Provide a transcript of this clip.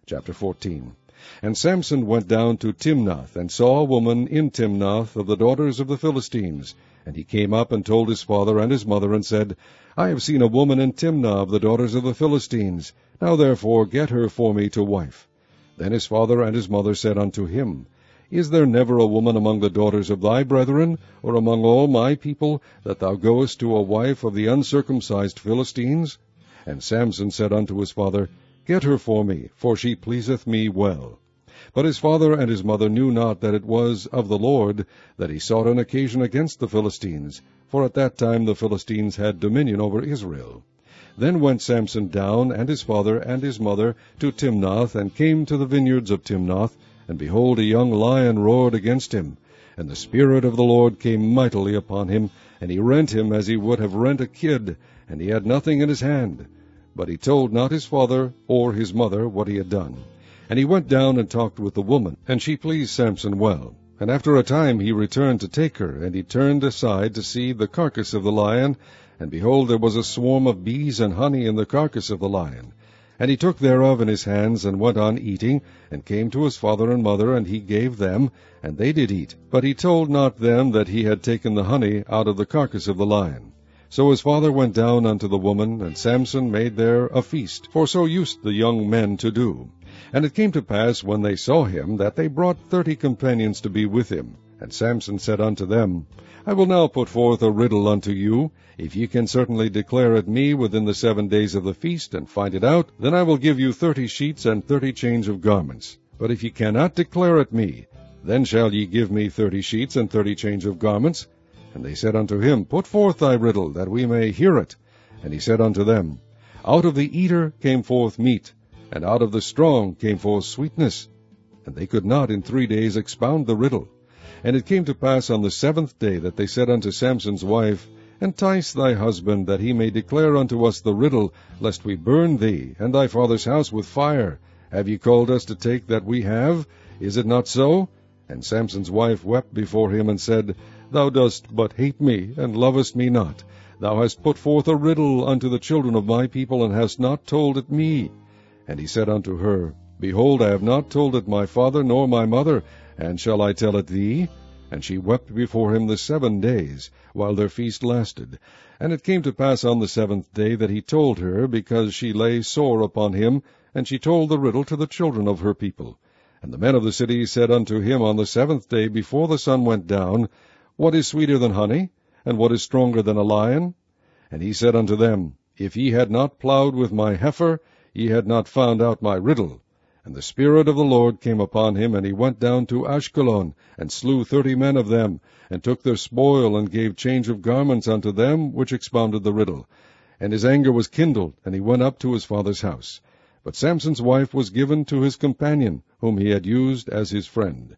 Chapter 14. And Samson went down to Timnath, and saw a woman in Timnath of the daughters of the Philistines. And he came up and told his father and his mother, and said, I have seen a woman in Timnah of the daughters of the Philistines. Now therefore get her for me to wife. Then his father and his mother said unto him, Is there never a woman among the daughters of thy brethren, or among all my people, that thou goest to a wife of the uncircumcised Philistines? And Samson said unto his father, Get her for me, for she pleaseth me well. But his father and his mother knew not that it was of the Lord that he sought an occasion against the Philistines, for at that time the Philistines had dominion over Israel. Then went Samson down, and his father and his mother, to Timnath, and came to the vineyards of Timnath, and behold, a young lion roared against him. And the Spirit of the Lord came mightily upon him, and he rent him as he would have rent a kid, and he had nothing in his hand. But he told not his father or his mother what he had done. And he went down and talked with the woman, and she pleased Samson well. And after a time he returned to take her, and he turned aside to see the carcass of the lion, and behold, there was a swarm of bees and honey in the carcass of the lion. And he took thereof in his hands, and went on eating, and came to his father and mother, and he gave them, and they did eat. But he told not them that he had taken the honey out of the carcass of the lion. So his father went down unto the woman, and Samson made there a feast, for so used the young men to do. And it came to pass, when they saw him, that they brought 30 companions to be with him. And Samson said unto them, I will now put forth a riddle unto you. If ye can certainly declare it me within the 7 days of the feast, and find it out, then I will give you 30 sheets and 30 change of garments. But if ye cannot declare it me, then shall ye give me 30 sheets and 30 change of garments. And they said unto him, Put forth thy riddle, that we may hear it. And he said unto them, Out of the eater came forth meat, and out of the strong came forth sweetness. And they could not in 3 days expound the riddle. And it came to pass on the 7th day that they said unto Samson's wife, Entice thy husband, that he may declare unto us the riddle, lest we burn thee and thy father's house with fire. Have ye called us to take that we have? Is it not so? And Samson's wife wept before him, and said, Thou dost but hate me, and lovest me not. Thou hast put forth a riddle unto the children of my people, and hast not told it me. And he said unto her, Behold, I have not told it my father nor my mother, and shall I tell it thee? And she wept before him the 7 days, while their feast lasted. And it came to pass on the 7th day that he told her, because she lay sore upon him, and she told the riddle to the children of her people. And the men of the city said unto him on the 7th day, before the sun went down, What is sweeter than honey? And what is stronger than a lion? And he said unto them, If ye had not plowed with my heifer, ye had not found out my riddle. And the Spirit of the Lord came upon him, and he went down to Ashkelon, and slew 30 men of them, and took their spoil, and gave change of garments unto them which expounded the riddle. And his anger was kindled, and he went up to his father's house. But Samson's wife was given to his companion, whom he had used as his friend.